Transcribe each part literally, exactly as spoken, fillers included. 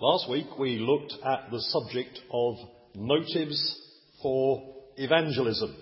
Last week we looked at the subject of motives for evangelism.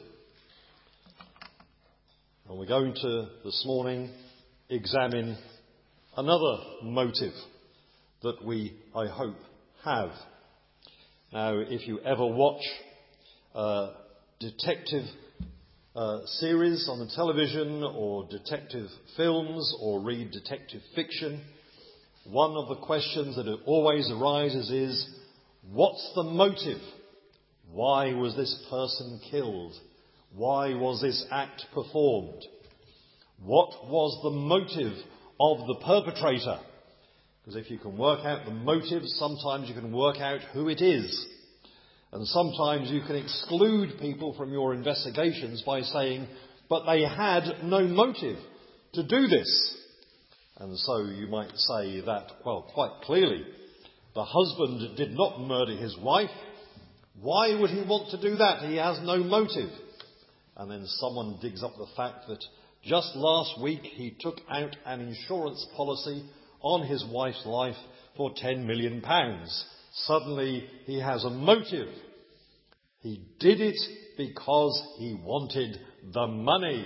And we're going to, this morning, examine another motive that we, I hope, have. Now, if you ever watch a detective uh, series on the television or detective films or read detective fiction, one of the questions that always arises is, what's the motive? Why was this person killed? Why was this act performed? What was the motive of the perpetrator? Because if you can work out the motive, sometimes you can work out who it is. And sometimes you can exclude people from your investigations by saying, but they had no motive to do this. And so you might say that, well, quite clearly, the husband did not murder his wife. Why would he want to do that? He has no motive. And then someone digs up the fact that just last week he took out an insurance policy on his wife's life for ten million pounds. Suddenly he has a motive. He did it because he wanted the money.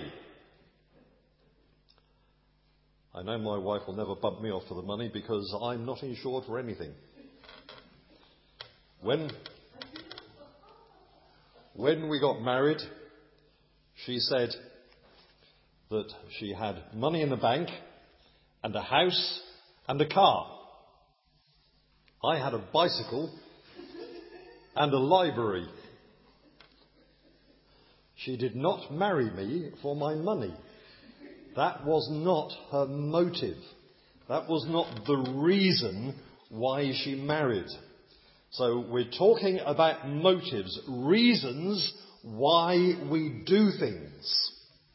I know my wife will never bump me off for the money because I'm not insured for anything. When, when we got married, she said that she had money in the bank and a house and a car. I had a bicycle and a library. She did not marry me for my money. That was not her motive. That was not the reason why she married. So we're talking about motives, reasons why we do things.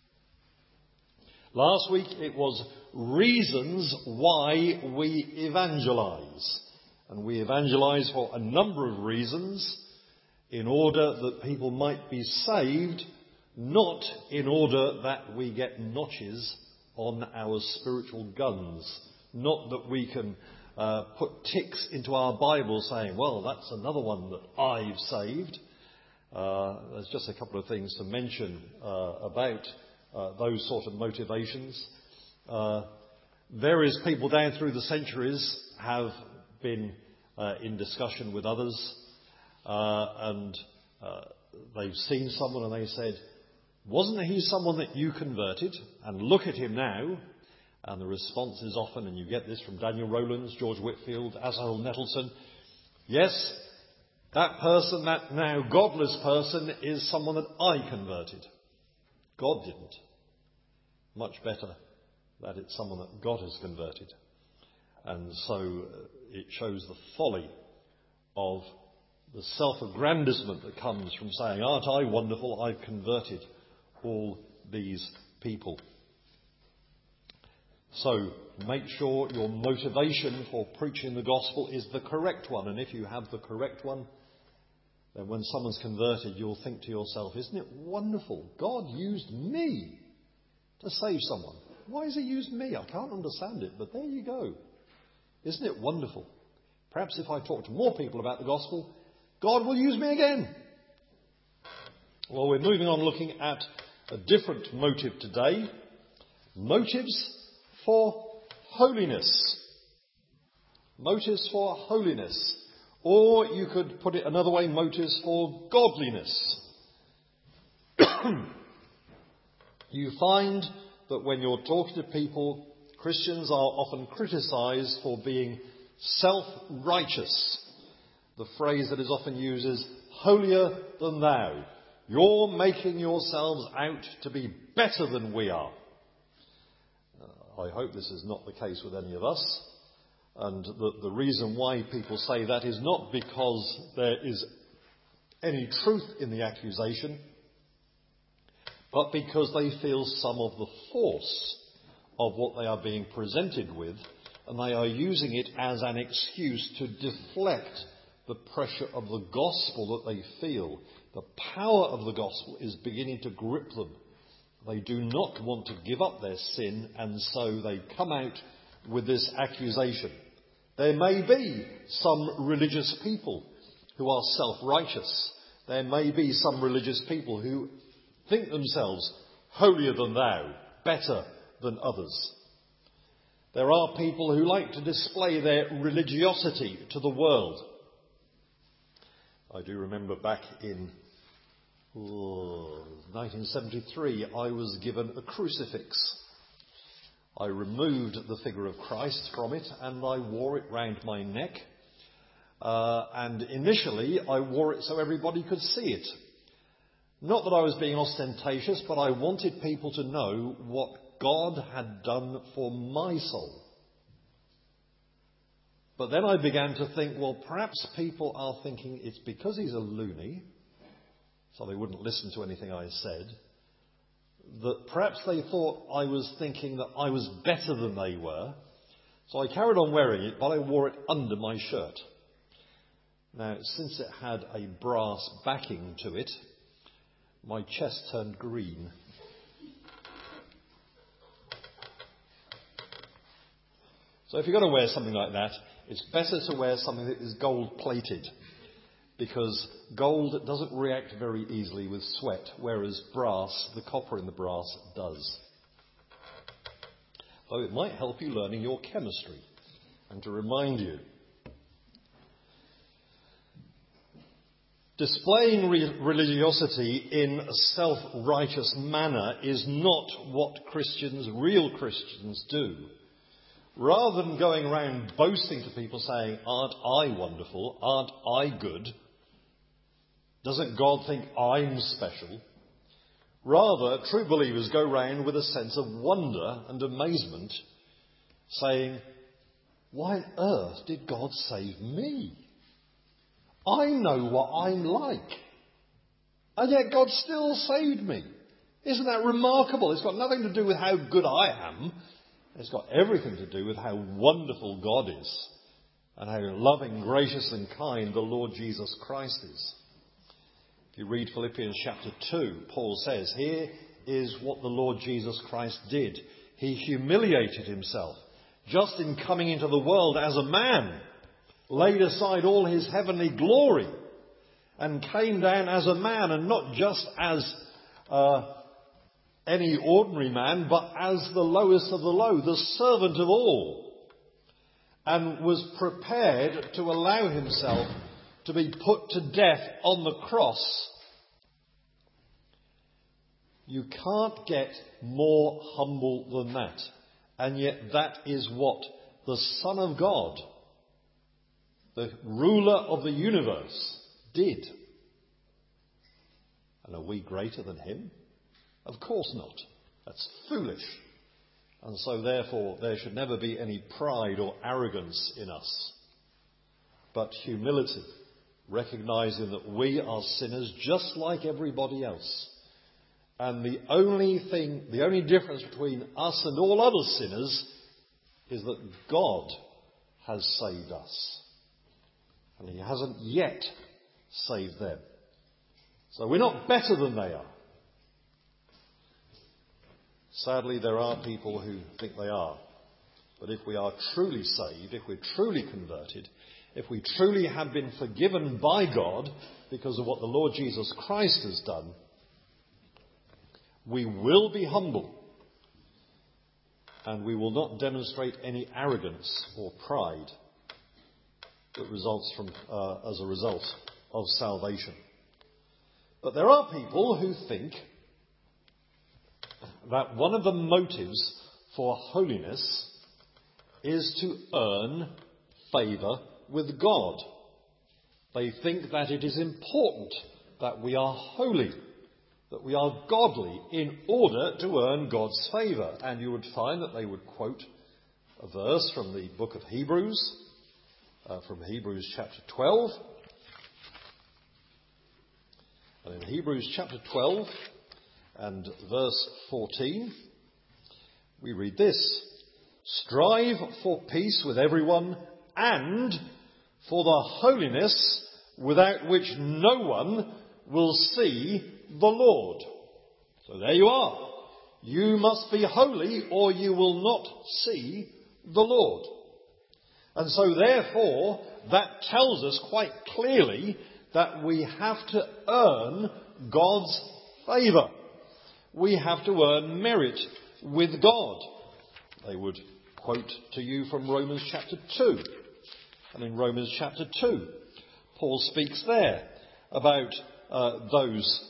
Last week it was reasons why we evangelize. And we evangelize for a number of reasons, in order that people might be saved, not in order that we get notches on our spiritual guns. Not that we can uh, put ticks into our Bible saying, well, that's another one that I've saved. Uh, there's just a couple of things to mention uh, about uh, those sort of motivations. Uh, various people down through the centuries have been uh, in discussion with others, uh, and uh, they've seen someone and they said, wasn't he someone that you converted? And look at him now. And the response is often, and you get this from Daniel Rowlands, George Whitfield, Asahel Nettleton, yes, that person, that now godless person, is someone that I converted. God didn't. Much better that it's someone that God has converted. And so it shows the folly of the self-aggrandizement that comes from saying, aren't I wonderful, I've converted all these people. So make sure your motivation for preaching the gospel is the correct one. And if you have the correct one, then when someone's converted, you'll think to yourself, isn't it wonderful? God used me to save someone. Why has he used me? I can't understand it, but there you go. Isn't it wonderful? Perhaps if I talk to more people about the gospel, God will use me again. Well, we're moving on looking at a different motive today. Motives for holiness. Motives for holiness. Or you could put it another way, motives for godliness. You find that when you're talking to people, Christians are often criticised for being self-righteous. The phrase that is often used is, holier than thou. You're making yourselves out to be better than we are. Uh, I hope this is not the case with any of us. And the, the reason why people say that is not because there is any truth in the accusation, but because they feel some of the force of what they are being presented with, and they are using it as an excuse to deflect the pressure of the gospel that they feel. The power of the gospel is beginning to grip them. They do not want to give up their sin, and so they come out with this accusation. There may be some religious people who are self-righteous. There may be some religious people who think themselves holier than thou, better than others. There are people who like to display their religiosity to the world. I do remember back in oh, nineteen seventy-three, I was given a crucifix. I removed the figure of Christ from it and I wore it round my neck. Uh, and initially I wore it so everybody could see it. Not that I was being ostentatious, but I wanted people to know what God had done for my soul. But then I began to think, well, perhaps people are thinking it's because he's a loony, so they wouldn't listen to anything I said, that perhaps they thought I was thinking that I was better than they were. So I carried on wearing it, but I wore it under my shirt. Now, since it had a brass backing to it, my chest turned green. So if you're going to wear something like that, it's better to wear something that is gold-plated, because gold doesn't react very easily with sweat, whereas brass, the copper in the brass, does. Though it might help you learning your chemistry, and to remind you. Displaying re- religiosity in a self-righteous manner is not what Christians, real Christians, do. Rather than going around boasting to people saying, aren't I wonderful, aren't I good, doesn't God think I'm special? Rather, true believers go round with a sense of wonder and amazement, saying, why on earth did God save me? I know what I'm like. And yet God still saved me. Isn't that remarkable? It's got nothing to do with how good I am. It's got everything to do with how wonderful God is and how loving, gracious and kind the Lord Jesus Christ is. If you read Philippians chapter two, Paul says, here is what the Lord Jesus Christ did. He humiliated himself just in coming into the world as a man, laid aside all his heavenly glory and came down as a man, and not just as uh, any ordinary man, but as the lowest of the low, the servant of all, and was prepared to allow himself to be put to death on the cross. You can't get more humble than that. And yet that is what the Son of God, the ruler of the universe, did. And are we greater than him? Of course not. That's foolish. And so therefore there should never be any pride or arrogance in us, but humility, recognizing that we are sinners just like everybody else. And the only thing, the only difference between us and all other sinners is that God has saved us. And he hasn't yet saved them. So we're not better than they are. Sadly, there are people who think they are. But if we are truly saved, if we're truly converted, if we truly have been forgiven by God because of what the Lord Jesus Christ has done, we will be humble. And we will not demonstrate any arrogance or pride that results from, uh, as a result of salvation. But there are people who think that one of the motives for holiness is to earn favour with God. They think that it is important that we are holy, that we are godly, in order to earn God's favour. And you would find that they would quote a verse from the book of Hebrews, uh, from Hebrews chapter twelve. And in Hebrews chapter twelve and verse fourteen, we read this: strive for peace with everyone and for the holiness without which no one will see the Lord. So there you are. You must be holy or you will not see the Lord. And so therefore, that tells us quite clearly that we have to earn God's favour. We have to earn merit with God. They would quote to you from Romans chapter two. And in Romans chapter two, Paul speaks there about uh, those,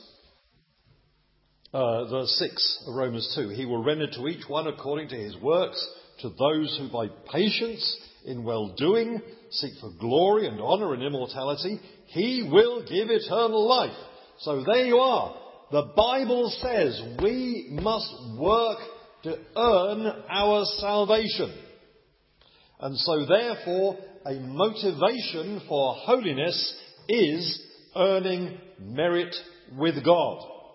uh, verse six of Romans two. He will render to each one according to his works, to those who by patience in well-doing seek for glory and honour and immortality. He will give eternal life. So there you are. The Bible says we must work to earn our salvation. And so therefore, a motivation for holiness is earning merit with God.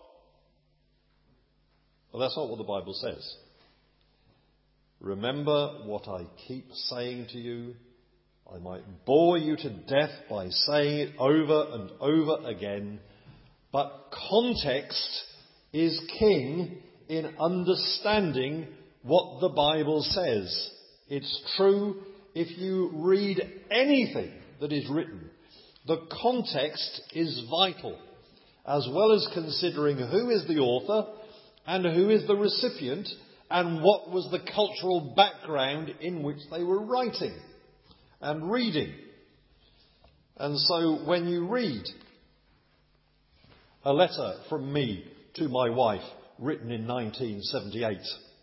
Well, that's not what the Bible says. Remember what I keep saying to you. I might bore you to death by saying it over and over again, but context is king in understanding what the Bible says. It's true if you read anything that is written. The context is vital, as well as considering who is the author and who is the recipient and what was the cultural background in which they were writing and reading. And so when you read a letter from me to my wife written in nineteen seventy-eight,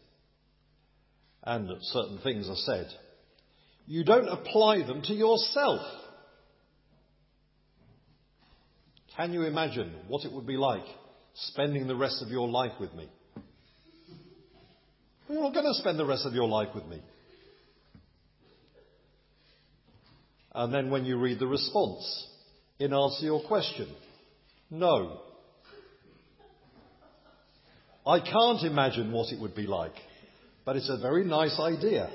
and certain things are said, you don't apply them to yourself. Can you imagine what it would be like spending the rest of your life with me? You're not going to spend the rest of your life with me. And then when you read the response in answer to your question, no. I can't imagine what it would be like, but it's a very nice idea.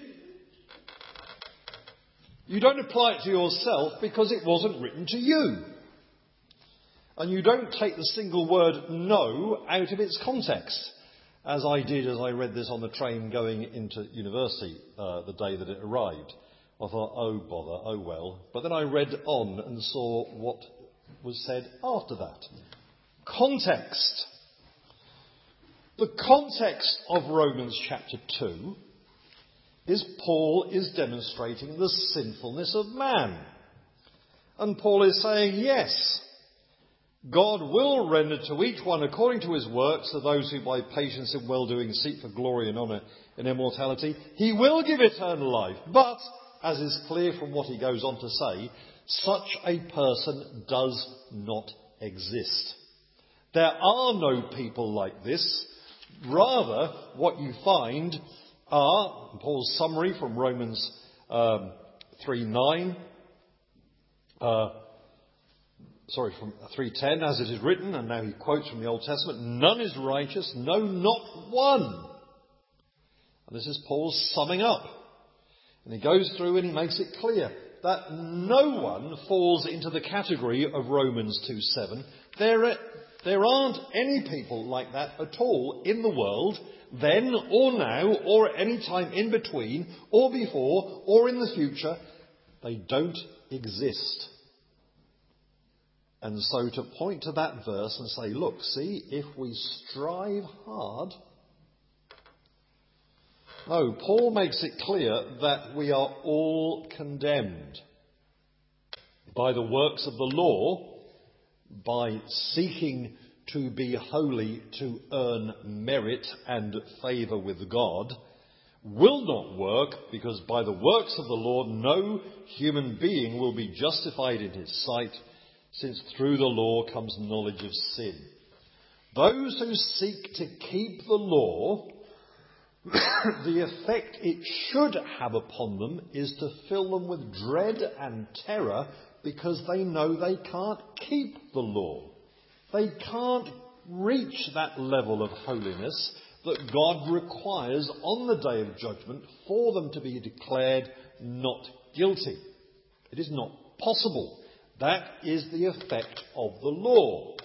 You don't apply it to yourself because it wasn't written to you. And you don't take the single word no out of its context, as I did as I read this on the train going into university uh, the day that it arrived. I thought, oh bother, oh well. But then I read on and saw what was said after that. Context. The context of Romans chapter two is Paul is demonstrating the sinfulness of man. And Paul is saying, yes, God will render to each one according to his works, to those who by patience and well-doing seek for glory and honour and immortality. He will give eternal life. But, as is clear from what he goes on to say, such a person does not exist. There are no people like this. Rather, what you find are, Paul's summary from Romans um, three nine, uh, sorry, from three ten, as it is written, and now he quotes from the Old Testament, none is righteous, no, not one. And this is Paul's summing up. And he goes through and he makes it clear that no one falls into the category of Romans two seven. There, there aren't any people like that at all in the world, then or now, or at any time in between, or before, or in the future. They don't exist. And so to point to that verse and say, look, see, if we strive hard. No, Paul makes it clear that we are all condemned by the works of the law, by seeking to be holy to earn merit and favour with God, will not work, because by the works of the law no human being will be justified in his sight, since through the law comes knowledge of sin. Those who seek to keep the law, the effect it should have upon them is to fill them with dread and terror, because they know they can't keep the law. They can't reach that level of holiness that God requires on the day of judgment for them to be declared not guilty. It is not possible. That is the effect of the law.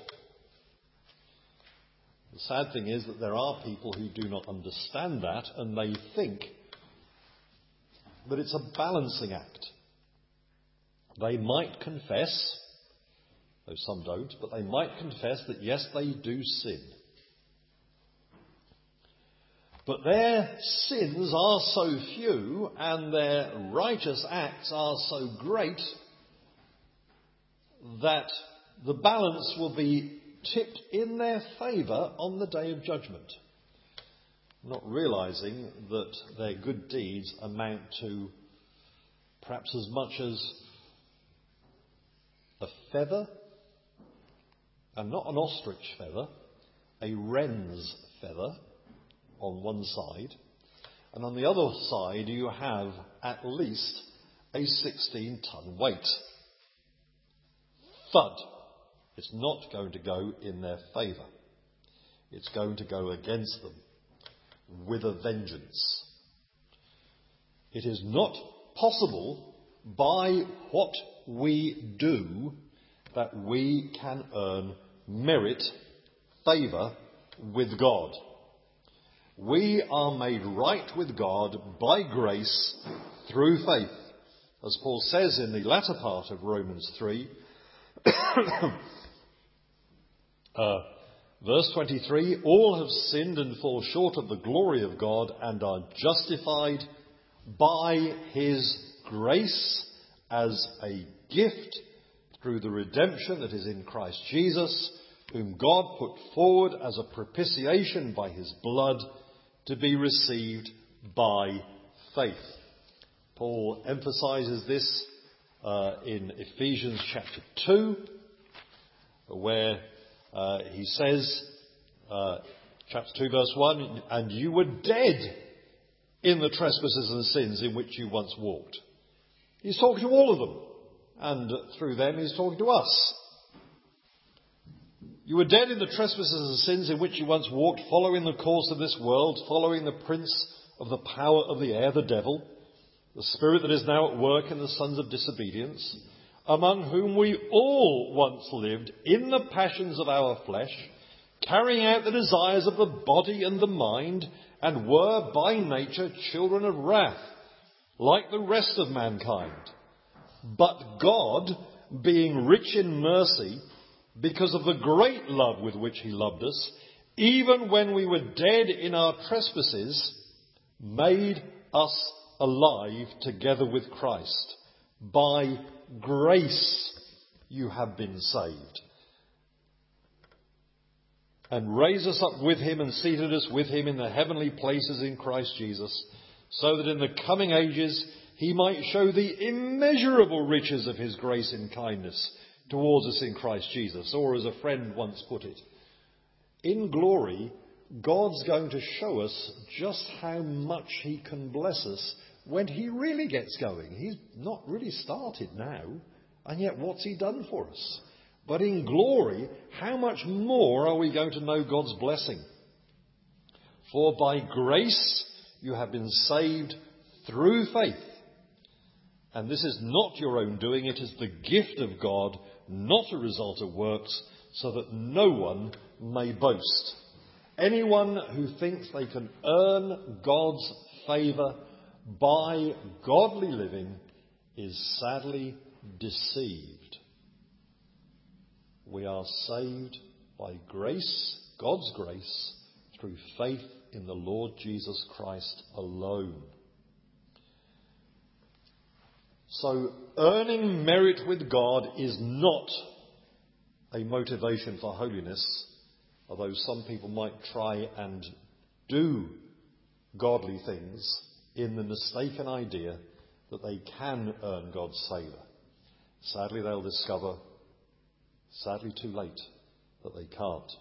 The sad thing is that there are people who do not understand that, and they think but it's a balancing act. They might confess, though some don't, but they might confess that yes, they do sin. But their sins are so few and their righteous acts are so great that the balance will be tipped in their favour on the day of judgment, not realising that their good deeds amount to perhaps as much as a feather, and not an ostrich feather, a wren's feather on one side, and on the other side you have at least a sixteen ton weight. Thud. It's not going to go in their favour. It's going to go against them with a vengeance. It is not possible by what we do that we can earn merit, favour with God. We are made right with God by grace through faith. As Paul says in the latter part of Romans three, uh, verse twenty-three, all have sinned and fall short of the glory of God and are justified by his grace as a gift through the redemption that is in Christ Jesus, whom God put forward as a propitiation by his blood to be received by faith. Paul emphasises this uh, in Ephesians chapter two, where uh, he says, uh, chapter two verse one, and you were dead in the trespasses and sins in which you once walked. He's talking to all of them, and through them he's talking to us. You were dead in the trespasses and sins in which you once walked, following the course of this world, following the prince of the power of the air, the devil, the spirit that is now at work in the sons of disobedience, among whom we all once lived in the passions of our flesh, carrying out the desires of the body and the mind, and were by nature children of wrath, like the rest of mankind. But God, being rich in mercy, because of the great love with which he loved us, even when we were dead in our trespasses, made us alive together with Christ. By grace you have been saved. And raised us up with him and seated us with him in the heavenly places in Christ Jesus, so that in the coming ages he might show the immeasurable riches of his grace and kindness towards us in Christ Jesus. Or as a friend once put it, in glory, God's going to show us just how much he can bless us when he really gets going. He's not really started now, and yet what's he done for us? But in glory, how much more are we going to know God's blessing? For by grace you have been saved through faith. And this is not your own doing, it is the gift of God, not a result of works, so that no one may boast. Anyone who thinks they can earn God's favour by godly living is sadly deceived. We are saved by grace, God's grace, through faith in the Lord Jesus Christ alone. So earning merit with God is not a motivation for holiness, although some people might try and do godly things in the mistaken idea that they can earn God's favour. Sadly, they'll discover, sadly too late, that they can't.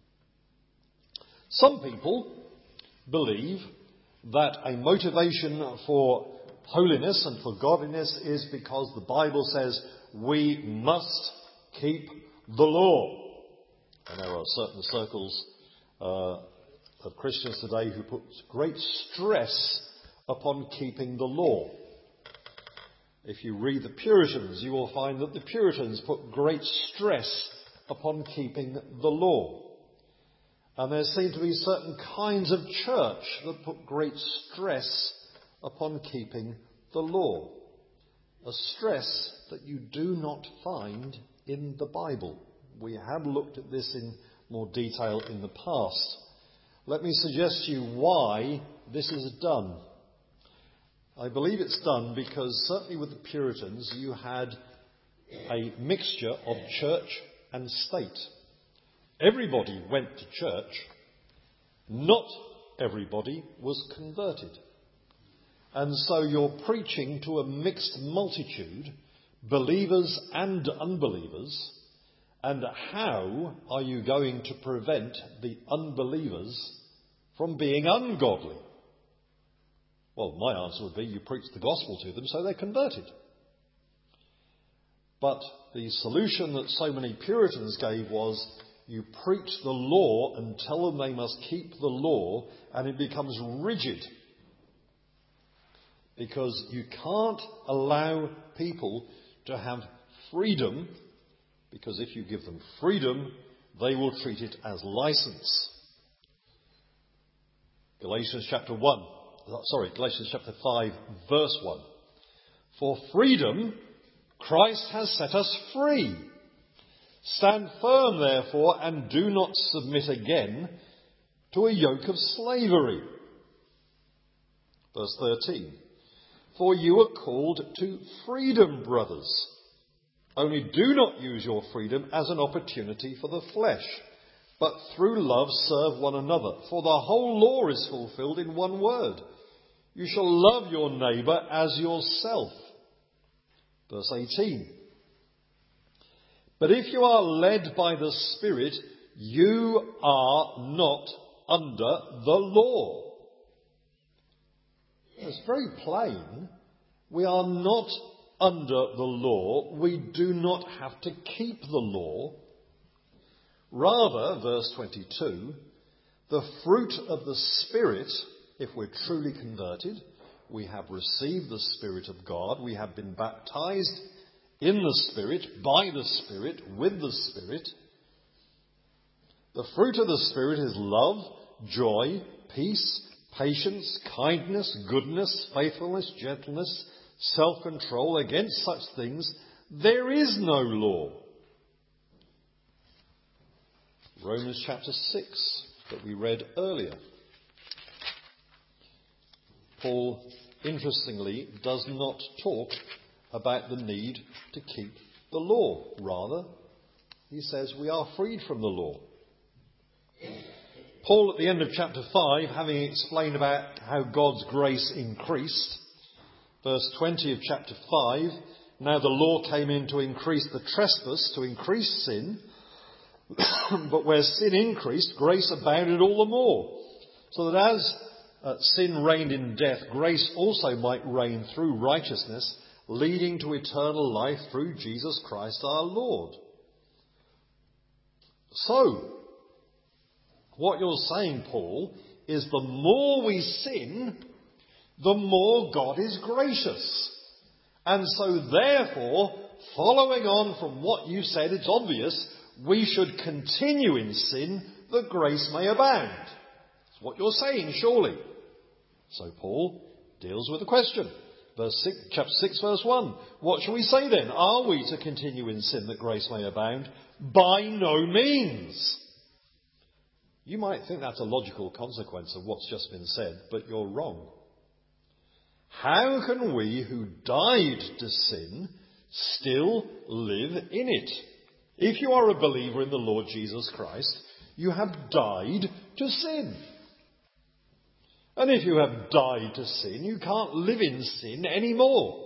Some people believe that a motivation for holiness and for godliness is because the Bible says we must keep the law. And there are certain circles uh, of Christians today who put great stress upon keeping the law. If you read the Puritans, you will find that the Puritans put great stress upon keeping the law. And there seem to be certain kinds of church that put great stress upon keeping the law. A stress that you do not find in the Bible. We have looked at this in more detail in the past. Let me suggest to you why this is done. I believe it's done because certainly with the Puritans you had a mixture of church and state. Everybody went to church. Not everybody was converted. And so you're preaching to a mixed multitude, believers and unbelievers. And how are you going to prevent the unbelievers from being ungodly? Well, my answer would be you preach the gospel to them so they're converted. But the solution that so many Puritans gave was you preach the law and tell them they must keep the law, and it becomes rigid. Because you can't allow people to have freedom, because if you give them freedom, they will treat it as license. Galatians chapter one, sorry, Galatians chapter five, verse one. For freedom, Christ has set us free. Stand firm, therefore, and do not submit again to a yoke of slavery. Verse thirteen. For you are called to freedom, brothers. Only do not use your freedom as an opportunity for the flesh, but through love serve one another. For the whole law is fulfilled in one word. You shall love your neighbour as yourself. Verse eighteen. But if you are led by the Spirit, you are not under the law. It's very plain. We are not under the law. We do not have to keep the law. Rather, verse twenty-two, the fruit of the Spirit, if we're truly converted, we have received the Spirit of God, we have been baptized in the Spirit, by the Spirit, with the Spirit. The fruit of the Spirit is love, joy, peace, patience, kindness, goodness, faithfulness, gentleness, self-control. Against such things there is no law. Romans chapter six that we read earlier. Paul, interestingly, does not talk about the need to keep the law. Rather, he says we are freed from the law. Paul, at the end of chapter five, having explained about how God's grace increased, verse twenty of chapter five, now the law came in to increase the trespass, to increase sin, but where sin increased, grace abounded all the more. So that as uh, sin reigned in death, grace also might reign through righteousness, leading to eternal life through Jesus Christ our Lord. So, what you're saying, Paul, is the more we sin, the more God is gracious. And so therefore, following on from what you said, it's obvious, we should continue in sin that grace may abound. That's what you're saying, surely. So Paul deals with the question. Verse six, chapter six, verse one. What shall we say then? Are we to continue in sin that grace may abound? By no means. You might think that's a logical consequence of what's just been said, but you're wrong. How can we who died to sin still live in it? If you are a believer in the Lord Jesus Christ, you have died to sin. And if you have died to sin, you can't live in sin anymore.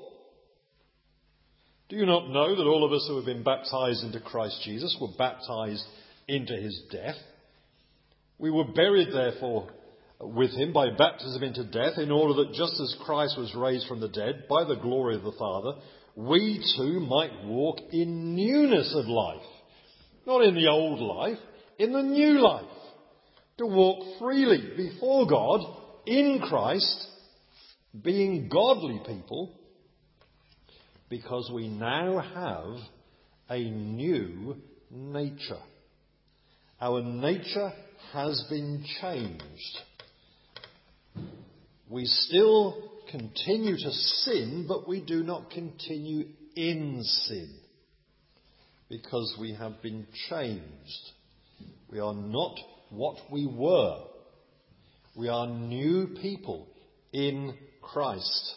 Do you not know that all of us who have been baptized into Christ Jesus were baptized into his death? We were buried, therefore, with him by baptism into death, in order that just as Christ was raised from the dead by the glory of the Father, we too might walk in newness of life. Not in the old life, in the new life. To walk freely before God, in Christ, being godly people, because we now have a new nature. Our nature has been changed. We still continue to sin, but we do not continue in sin, because we have been changed. We are not what we were. We are new people in Christ.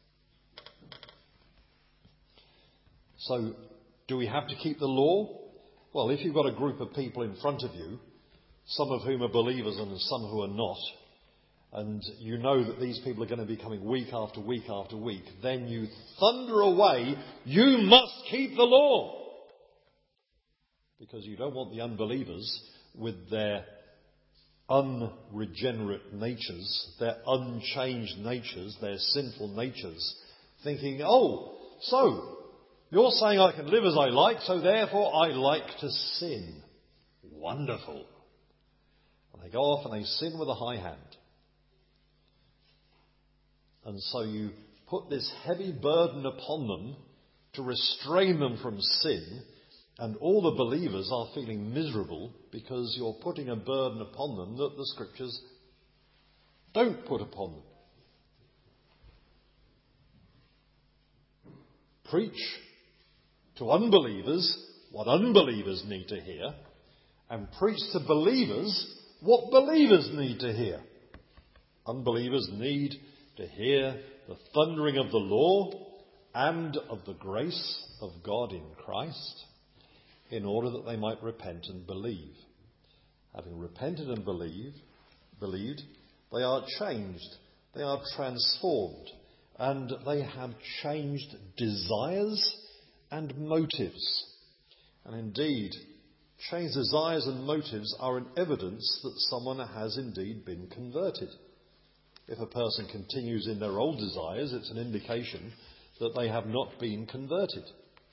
So, do we have to keep the law? Well, if you've got a group of people in front of you, some of whom are believers and some who are not, and you know that these people are going to be coming week after week after week, then you thunder away, you must keep the law. Because you don't want the unbelievers with their unregenerate natures, their unchanged natures, their sinful natures, thinking, oh, so you're saying I can live as I like, so therefore I like to sin. Wonderful. And they go off and they sin with a high hand. And so you put this heavy burden upon them to restrain them from sin, and all the believers are feeling miserable because you're putting a burden upon them that the Scriptures don't put upon them. Preach to unbelievers what unbelievers need to hear, and preach to believers what believers need to hear. Unbelievers need to hear the thundering of the law and of the grace of God in Christ, in order that they might repent and believe. Having repented and believed, believed, they are changed, they are transformed, and they have changed desires and motives. And indeed, changed desires and motives are an evidence that someone has indeed been converted. If a person continues in their old desires, it's an indication that they have not been converted.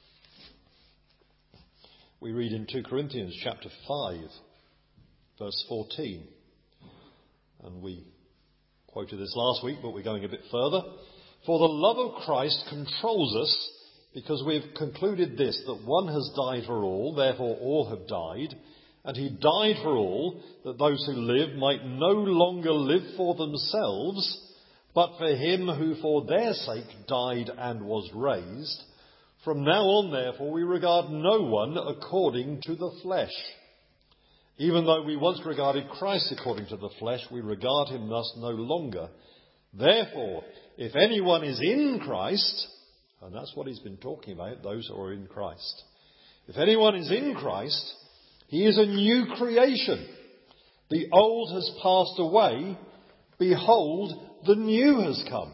We read in Second Corinthians chapter five, verse fourteen. And we quoted this last week, but we're going a bit further. For the love of Christ controls us, because we have concluded this, that one has died for all, therefore all have died. And he died for all, that those who live might no longer live for themselves, but for him who for their sake died and was raised. From now on, therefore, we regard no one according to the flesh. Even though we once regarded Christ according to the flesh, we regard him thus no longer. Therefore, if anyone is in Christ, and that's what he's been talking about, those who are in Christ. If anyone is in Christ, he is a new creation. The old has passed away. Behold, the new has come.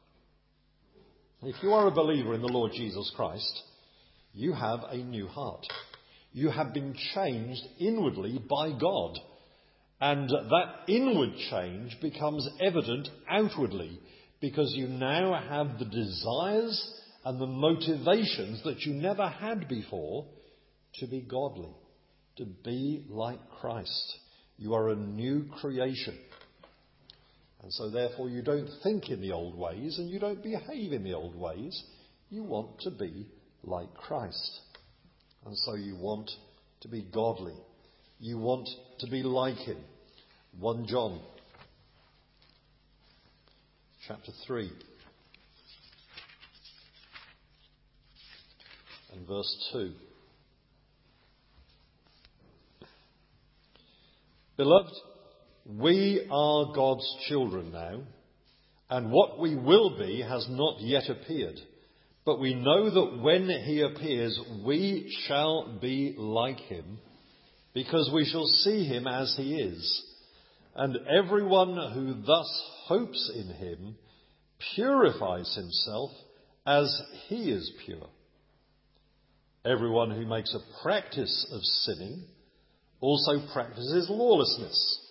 If you are a believer in the Lord Jesus Christ, you have a new heart. You have been changed inwardly by God. And that inward change becomes evident outwardly, because you now have the desires and the motivations that you never had before to be godly, to be like Christ. You are a new creation. And so therefore you don't think in the old ways and you don't behave in the old ways. You want to be like Christ. And so you want to be godly. You want to be like him. First John chapter three and verse two. Beloved, we are God's children now, and what we will be has not yet appeared. But we know that when he appears, we shall be like him, because we shall see him as he is. And everyone who thus hopes in him purifies himself as he is pure. Everyone who makes a practice of sinning also practices lawlessness.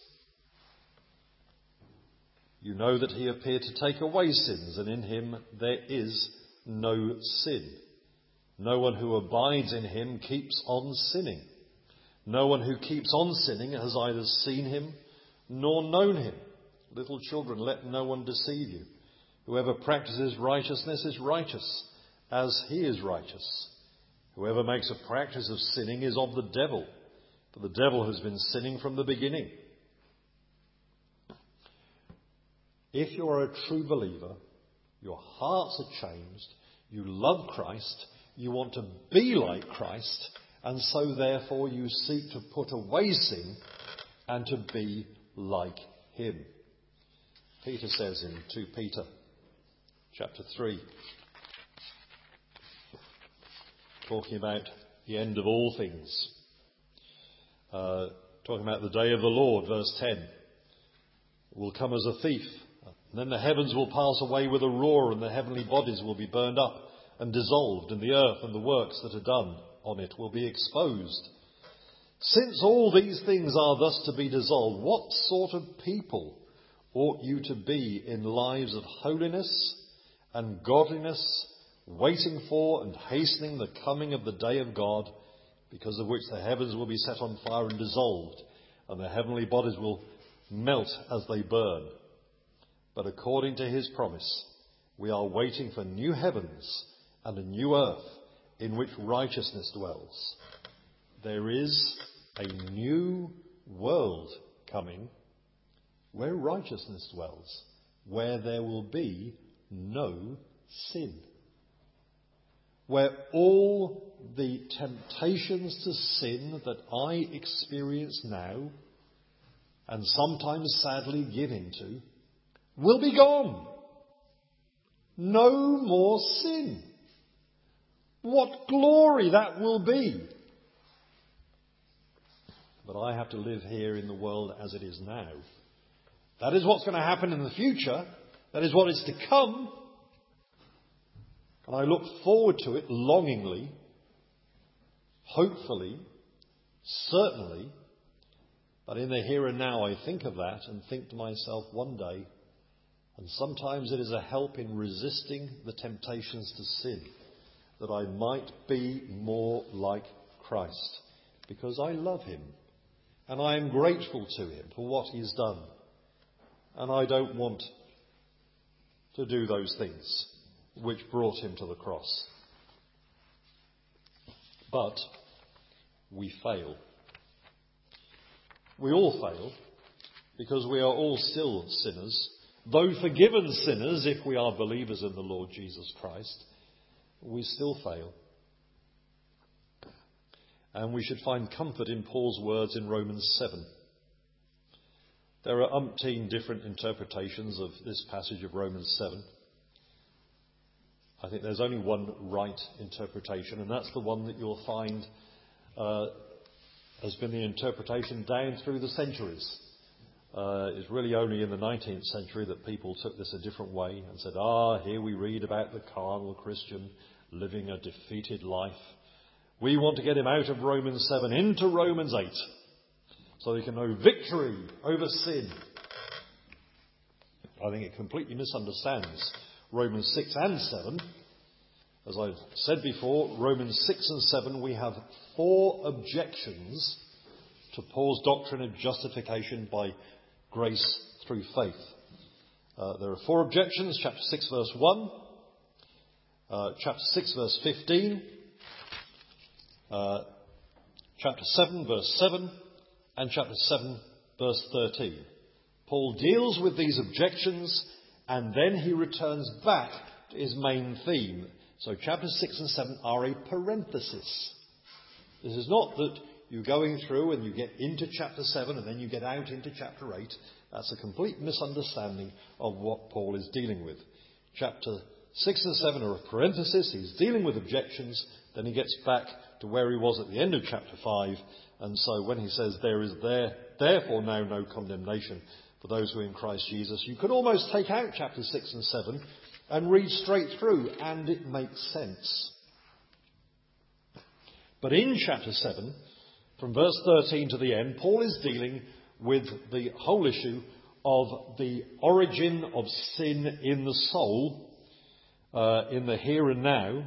You know that he appeared to take away sins, and in him there is no sin. No one who abides in him keeps on sinning. No one who keeps on sinning has either seen him nor known him. Little children, let no one deceive you. Whoever practices righteousness is righteous, as he is righteous. Whoever makes a practice of sinning is of the devil, for the devil has been sinning from the beginning. If you are a true believer, Your hearts are changed. You love Christ. You want to be like Christ. And so therefore you seek to put away sin and to be like him. Peter says in Second Peter chapter three, talking about the end of all things, uh, talking about the day of the Lord, verse ten, will come as a thief. And then the heavens will pass away with a roar, and the heavenly bodies will be burned up and dissolved, and the earth and the works that are done on it will be exposed. Since all these things are thus to be dissolved, what sort of people ought you to be in lives of holiness and godliness, waiting for and hastening the coming of the day of God, because of which the heavens will be set on fire and dissolved, and the heavenly bodies will melt as they burn? But according to his promise, we are waiting for new heavens and a new earth in which righteousness dwells. There is a new world coming where righteousness dwells, where there will be no sin, where all the temptations to sin that I experience now and sometimes sadly give into will be gone. No more sin. What glory that will be. But I have to live here in the world as it is now. That is what's going to happen in the future. That is what is to come. And I look forward to it longingly, hopefully, certainly. But in the here and now I think of that and think to myself one day, and sometimes it is a help in resisting the temptations to sin, that I might be more like Christ, because I love him and I am grateful to him for what he's done. And I don't want to do those things which brought him to the cross. But we fail. We all fail, because we are all still sinners. Though forgiven sinners, if we are believers in the Lord Jesus Christ, we still fail. And we should find comfort in Paul's words in Romans seven. There are umpteen different interpretations of this passage of Romans seven. I think there's only one right interpretation, and that's the one that you'll find uh, has been the interpretation down through the centuries. Uh, it's really only in the nineteenth century that people took this a different way and said, ah, here we read about the carnal Christian living a defeated life. We want to get him out of Romans seven into Romans eight so he can know victory over sin. I think it completely misunderstands Romans six and seven. As I've said before, Romans six and seven, we have four objections to Paul's doctrine of justification by grace through faith. Uh, there are four objections: chapter six, verse one, uh, chapter six, verse fifteen, uh, chapter seven, verse seven, and chapter seven, verse thirteen. Paul deals with these objections, and then he returns back to his main theme. So chapters six and seven are a parenthesis. This is not that you're going through and you get into chapter seven and then you get out into chapter eight. That's a complete misunderstanding of what Paul is dealing with. Chapter six and seven are a parenthesis. He's dealing with objections. Then he gets back to where he was at the end of chapter five. And so when he says there is there, therefore now no condemnation for those who are in Christ Jesus, you could almost take out chapter six and seven and read straight through, and it makes sense. But in chapter seven, from verse thirteen to the end, Paul is dealing with the whole issue of the origin of sin in the soul, uh, in the here and now.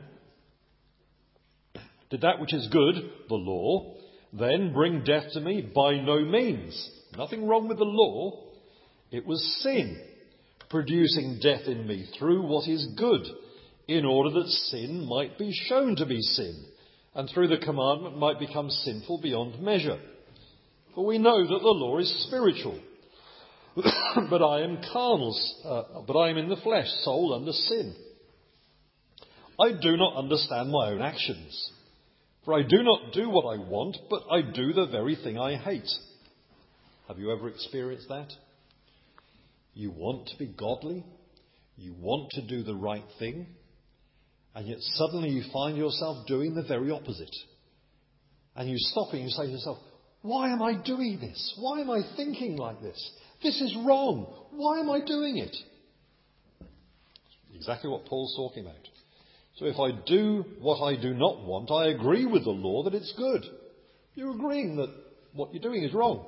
Did that which is good, the law, then bring death to me? By no means. Nothing wrong with the law. It was sin producing death in me through what is good, in order that sin might be shown to be sin, and through the commandment might become sinful beyond measure. For we know that the law is spiritual, but I am carnal, uh, but I am in the flesh, sold under sin. I do not understand my own actions. For I do not do what I want, but I do the very thing I hate. Have you ever experienced that? You want to be godly, you want to do the right thing, and yet suddenly you find yourself doing the very opposite. And you stop and you say to yourself, why am I doing this? Why am I thinking like this? This is wrong. Why am I doing it? Exactly what Paul's talking about. So if I do what I do not want, I agree with the law that it's good. You're agreeing that what you're doing is wrong.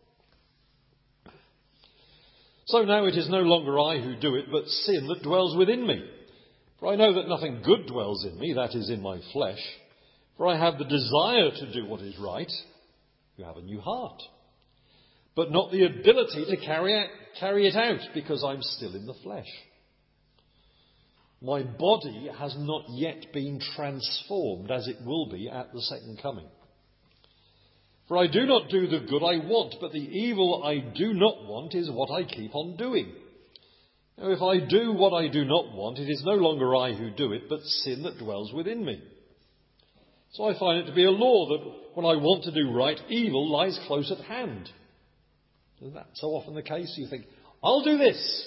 So now it is no longer I who do it, but sin that dwells within me. For I know that nothing good dwells in me, that is in my flesh. For I have the desire to do what is right. You have a new heart. But not the ability to carry out, carry it out, because I'm still in the flesh. My body has not yet been transformed as it will be at the second coming. For I do not do the good I want, but the evil I do not want is what I keep on doing. Now, if I do what I do not want, it is no longer I who do it, but sin that dwells within me. So I find it to be a law that when I want to do right, evil lies close at hand. Isn't that so often the case? You think, I'll do this.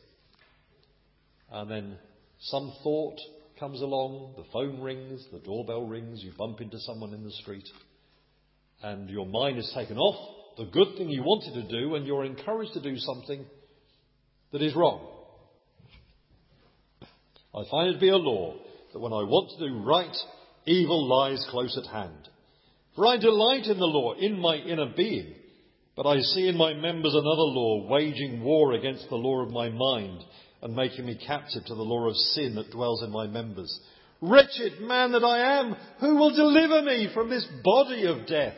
And then some thought comes along, the phone rings, the doorbell rings, you bump into someone in the street, and your mind is taken off the good thing you wanted to do, and you're encouraged to do something that is wrong. I find it to be a law that when I want to do right, evil lies close at hand. For I delight in the law in my inner being, but I see in my members another law, waging war against the law of my mind, and making me captive to the law of sin that dwells in my members. Wretched man that I am, who will deliver me from this body of death?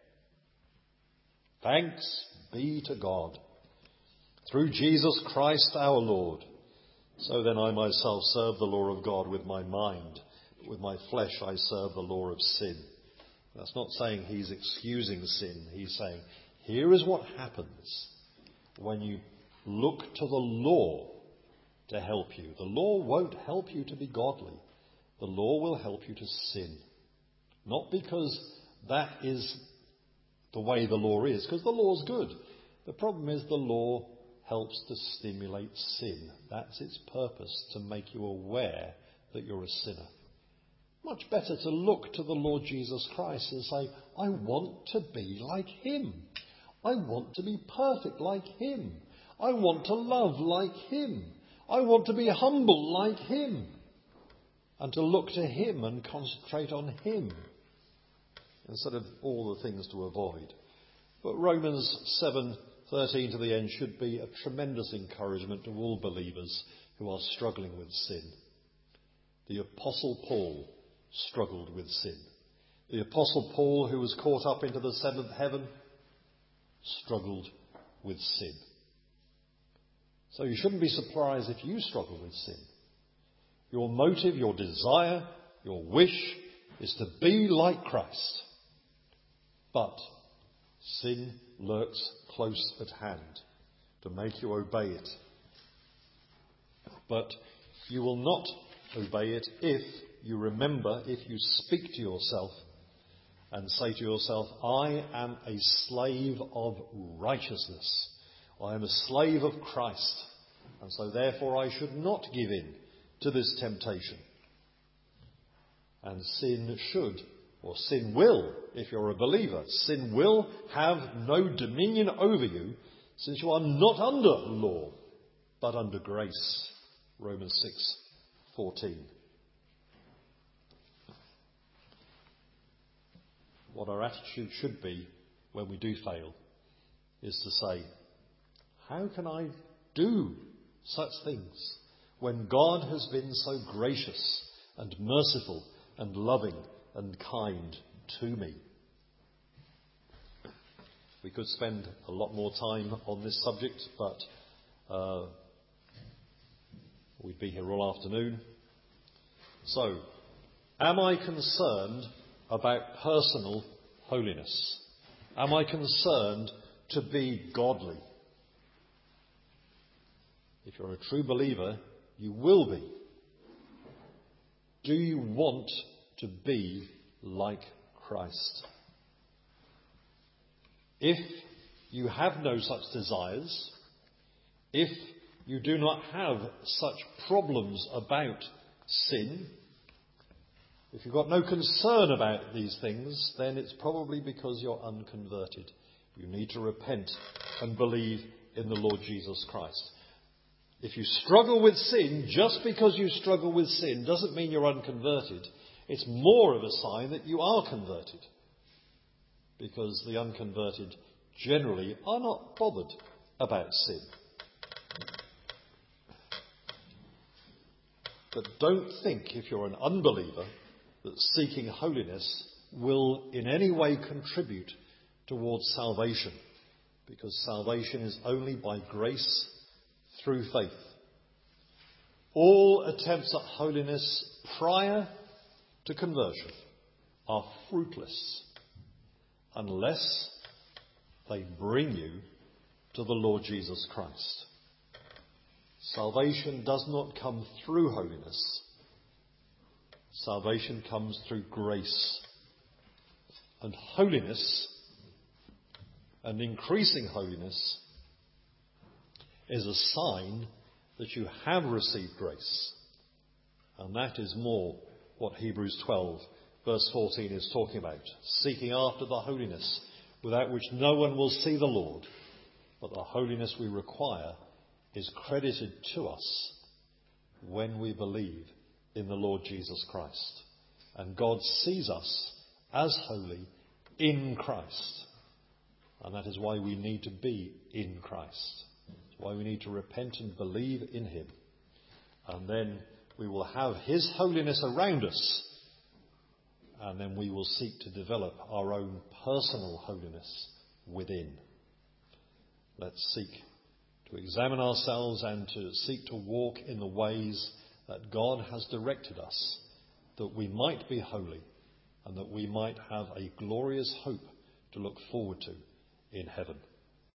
Thanks be to God, through Jesus Christ our Lord. So then I myself serve the law of God with my mind, but with my flesh I serve the law of sin. That's not saying he's excusing sin. He's saying, here is what happens when you look to the law to help you. The law won't help you to be godly. The law will help you to sin. Not because that is the way the law is, because the law is good. The problem is the law helps to stimulate sin. That's its purpose, to make you aware that you're a sinner. Much better to look to the Lord Jesus Christ and say, I want to be like him. I want to be perfect like him. I want to love like him. I want to be humble like him. And to look to him and concentrate on him instead of all the things to avoid. But Romans seven thirteen to the end should be a tremendous encouragement to all believers who are struggling with sin. The Apostle Paul struggled with sin. The Apostle Paul, who was caught up into the seventh heaven, struggled with sin. So you shouldn't be surprised if you struggle with sin. Your motive, your desire, your wish is to be like Christ. But sin lurks close at hand to make you obey it. But you will not obey it if you remember, if you speak to yourself and say to yourself, I am a slave of righteousness. I am a slave of Christ. And so therefore I should not give in to this temptation. And sin should, or sin will, if you're a believer, sin will have no dominion over you, since you are not under law, but under grace. Romans six fourteen. What our attitude should be when we do fail is to say, how can I do such things when God has been so gracious and merciful and loving and kind to me? We could spend a lot more time on this subject, but uh, we'd be here all afternoon. So, am I concerned about personal holiness? Am I concerned to be godly? If you're a true believer, you will be. Do you want to be like Christ? If you have no such desires, if you do not have such problems about sin, if you've got no concern about these things, then it's probably because you're unconverted. You need to repent and believe in the Lord Jesus Christ. If you struggle with sin, just because you struggle with sin doesn't mean you're unconverted. It's more of a sign that you are converted. Because the unconverted generally are not bothered about sin. But don't think, if you're an unbeliever, that seeking holiness will in any way contribute towards salvation. Because salvation is only by grace through faith. All attempts at holiness prior to conversion are fruitless unless they bring you to the Lord Jesus Christ. Salvation does not come through holiness. Salvation comes through grace. And holiness, and increasing holiness, is a sign that you have received grace. And that is more what Hebrews twelve verse fourteen is talking about. Seeking after the holiness without which no one will see the Lord. But the holiness we require is credited to us when we believe in the Lord Jesus Christ. And God sees us as holy in Christ. And that is why we need to be in Christ. That's why we need to repent and believe in him. And then we will have his holiness around us. And then we will seek to develop our own personal holiness within. Let's seek to examine ourselves and to seek to walk in the ways that God has directed us, that we might be holy and that we might have a glorious hope to look forward to in heaven.